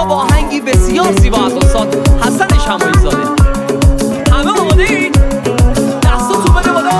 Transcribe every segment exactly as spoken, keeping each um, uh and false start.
اجرا با آهنگی بسیار زیبا از استاد حسن شمالی زاده. همه آماده اید؟ دستاتون بده بالا.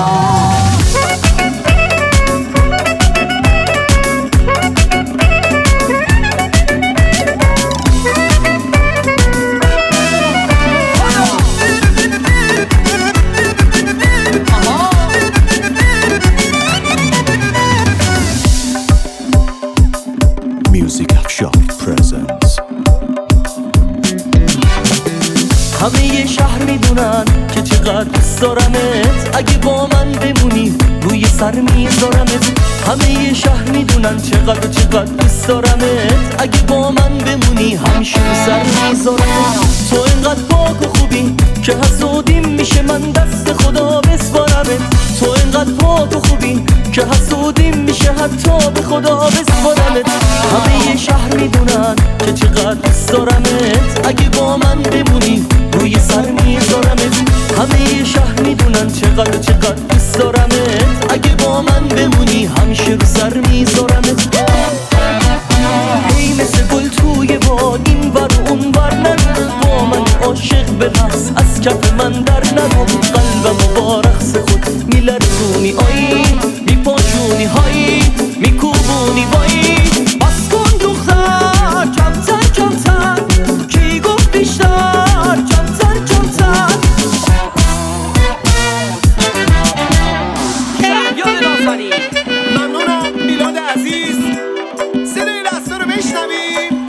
همه یه شهر میدونن که چقدر دوست دارمت، اگه با من بمونی روی سر میذارمت. همه یه شهر میدونن چقدر چقدر دوست دارمت، اگه با من بمونی همیشه رو سر میذارمت. تو اینقدر پاک و خوبی که حسودیم میشه من دست خدا بسپارمت. تو اینقدر پاک و خوبی که حسودیم میشه حتی به خدا بسپارمت. همه یه شهر میدونن که چقدر دوست دارمت، اگه با من بمونی روی سر میذارمت. همه یه شهر میدونن چقدر چقدر دوست دارمت، اگه با من بمونی همیشه رو سر میذارمت. هی مثل گل توی باد این ور و اون ور نرو، با من عاشق برقص از کف من در نرو. قلبم و با رقص خود میلرزونی آی، میپاشونی های، میکوبونی وای. بس کن دختر کمتر کمتر، کی گفت بیشتر کمتر کمتر. شهریار نازنی ممنونم میلاد عزیز. صدای دستا رو بشنویم.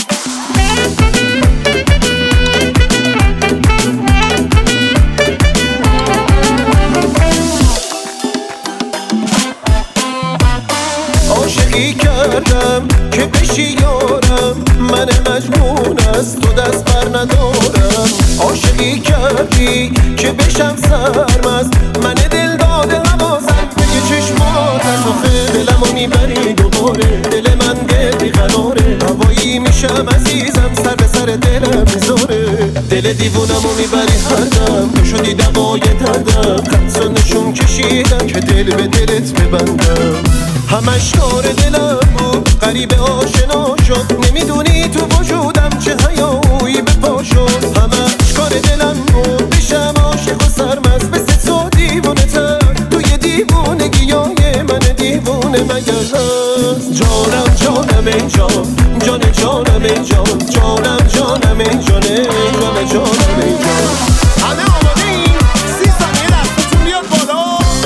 عاشقی کردم که بشی یارم، من مجنون از تو دست بر ندارم. عاشقی کردی که بشم سرمست، من دل داده حواسم به چشماتم. آخه دلمو میبری دوباره، دل من دل بیقراره. هوایی میشم عزیزم سر به سر دلم میذاره. دل دیوونمو میبری هر دم، تو شدی دوای دردم. خط و نشون کشیدم که دل به دلت ببندم. همش کار دلم بود غریب آشنا شد، نمیدونی تو وجودم چه حیایی به پا شد. همش کار دلم بود بشم عاشق و سرمست، مثل تو دیوونه تر توی دیوونگی های من دیوونه مگر هست. جانم جانم ای جان، جان جانم ای جان، جانم جانم ای جان، جان جانم ای جان. همه آماده این؟ سی ثانیه دستتون بیاد بالا.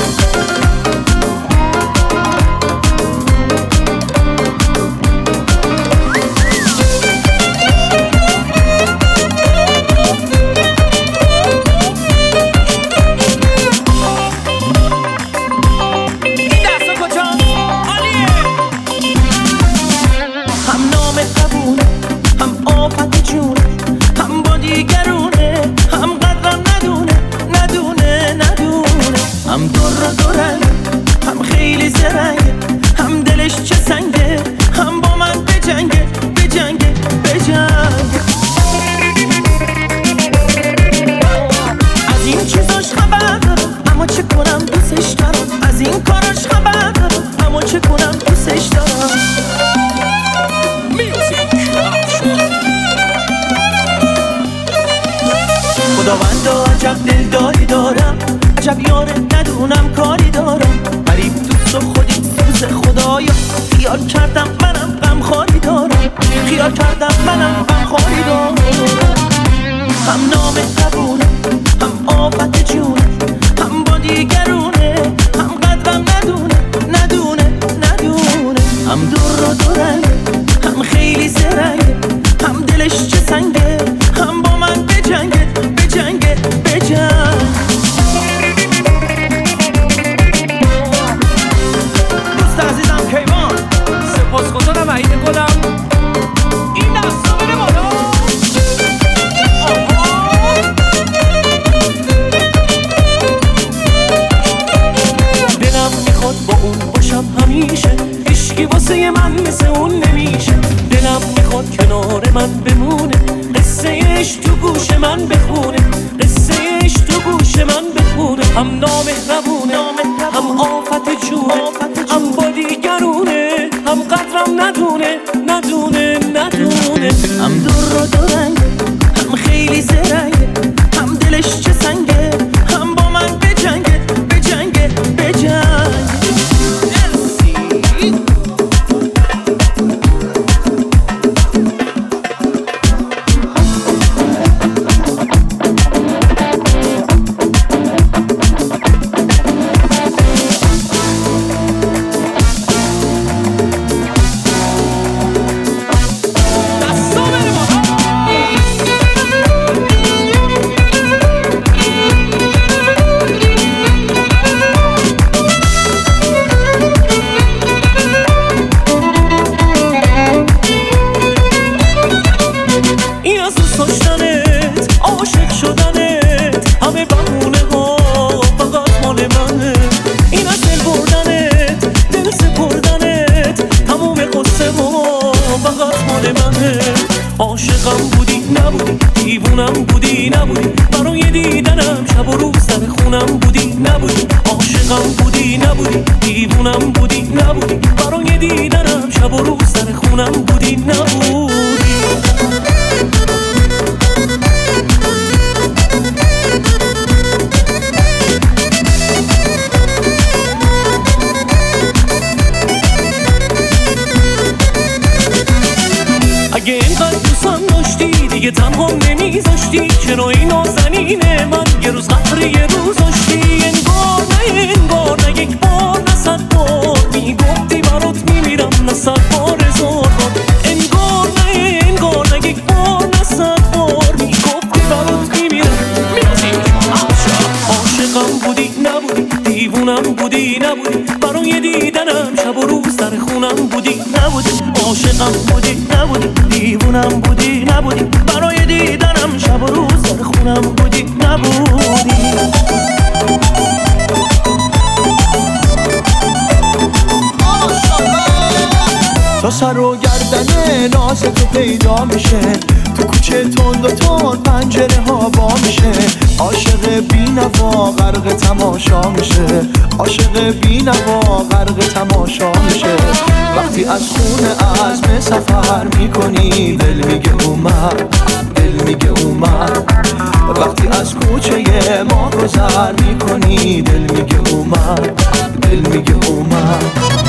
هم دور دورن، هم خیلی زرنگه، هم دلش چه سنگه، هم با من بجنگه بجنگه بجنگه. از این چیزاش خبر دارم اما چه کنم دوستش دارم. از این کاراش خبر دارم اما چه کنم دوستش دارم. خداوندا عجب دلداری دارم، عجب یاره ندونم کاری دارم. غریب دوست و خودی سوز خدایا، خیال کردم منم غمخواری دارم. خیال کردم منم غمخواری دارم. هم نام قبونه، هم آفت جونه، هم با دیگرونه، هم قدرم ندونه ندونه ندونه. هم دور و دورنگه، هم خیلی زرنگه، هم دلش چه سنگه، هم با من بجنگه بجنگه بجنگه. دوست عزیزم کیوان، سپاسگزارم عید گلم. این دستا بده بالا. دلم میخواد با اون باشم همیشه، عشقی واسه من مثل اون نمیشه. دلم میخواد کنار من بمونه، قصه اش تو گوش من بخونه، قصه اش تو گوش من بخونه. هم نامهربونه، هم آفت جونه، هم با دیگرونه، هم قدرم ندونه ندونه ندونه. هم دور خونم بودی نبودی، عاشقم بودی نبودی، دیوونم بودی نبودی، برای دیدنم شب و روز سر خونم بودی نبودی. اگه اینقدر دوستم داشتی دیگه تنها نمیذاشتی، چرا این نازنین من یه روز قهر یه روز داشتی؟ انگار نه انگار نه یک بار نه صد بار میگفتی برات میمیرم، نه صد بار هزار بار. انگار نه انگار نه یک بار نه صد بار میگفتی برات میمیرم. عاشقم بودی نبودی، دیوونم بودی نبودی، برای دیدنم شب و روز در خونم بودی نبودی. عاشقم بودی نبودی، دیوونم بودی نبودی، برای دیدنم شب و روز در خونم بودی نبودی. تا سر و گردن ناز تو پیدا میشه، تو کوچه تند و تند پنجره ها با میشه. عاشق بی‌نوا غرق تماشا میشه، عاشق بی‌نوا غرق تماشا میشه. وقتی از خونه عزم سفر میکنی دل میگه اومد، دل میگه اومد. وقتی از کوچه ما گذر میکنی دل میگه اومد، دل میگه اومد.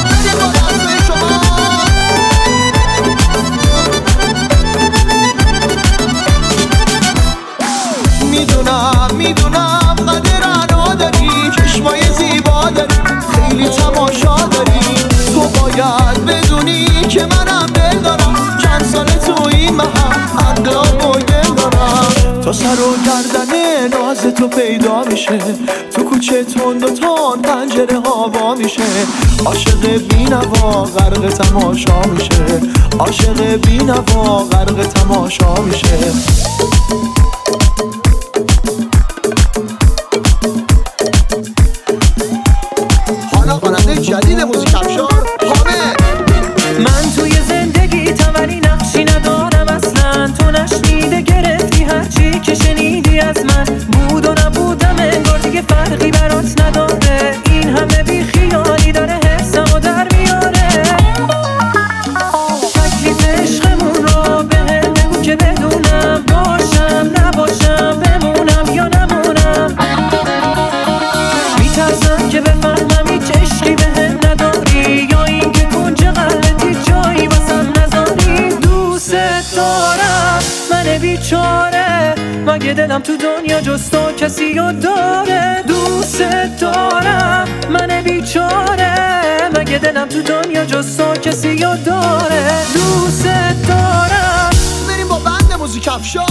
میدونم میدونم قدر انا داری، چشمای زیبا داری، خیلی تماشا داری. تو باید بدونی که منم دل دارم، چند سال تو این محل عقل و گل دارم. تا سر و گردن ناز تو پیدا میشه، تو کوچه تند و تند پنجره ها وا میشه. عاشق بی‌نوا غرق تماشا میشه، عاشق بی‌نوا غرق تماشا میشه. جدید موزیک افشار حامد. من توی زندگی ولی نقشی ندارم اصلا، تو نشنیده گرفتی هرچی که شنیدی از من. بود و نبودم انگار دیگه فرقی برات نداره، این همه بی خیالی داره حسم و در میاره. تکلیف عشقمون رو به هم بگو که بدونم، باشم نباشم بمونم یا نمونم. میترسم که بفهمم هیچ عشقی به هم نداری، یا این که کنج قلبت جایی واسم نذاری. دوست دارم من بیچاره، مگه دلم تو دنیا جز تو کسی رو داره؟ دوست دارم من بیچاره، مگه دلم تو دنیا جز تو کسی رو داره؟ دوست دارم. بریم با بند موزیک افشار.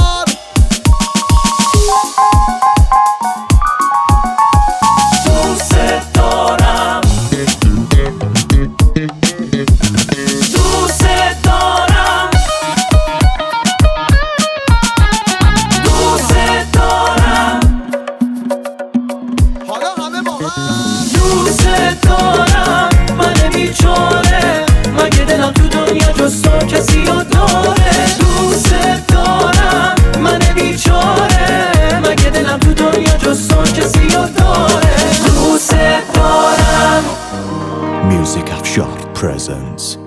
دوست دارم من بیچاره، مگه دلم تو دنیا جز تو کسی رو داره؟ دوست دارم من بیچاره، مگه دلم تو دنیا جز تو کسی رو داره؟ دوست دارم. Music Afshar presents